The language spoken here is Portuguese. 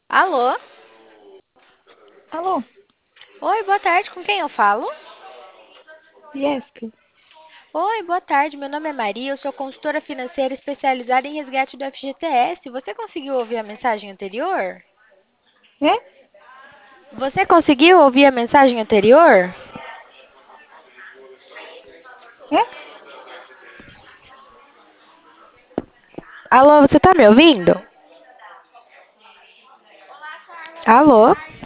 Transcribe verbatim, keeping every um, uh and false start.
Alô? Alô, Oi, boa tarde, com quem eu falo? Jéssica? Oi, boa tarde, meu nome é Maria, eu sou consultora financeira especializada em resgate do F G T S. Você conseguiu ouvir a mensagem anterior? É? Você conseguiu ouvir a mensagem anterior? É? Alô, você tá me ouvindo? Alô?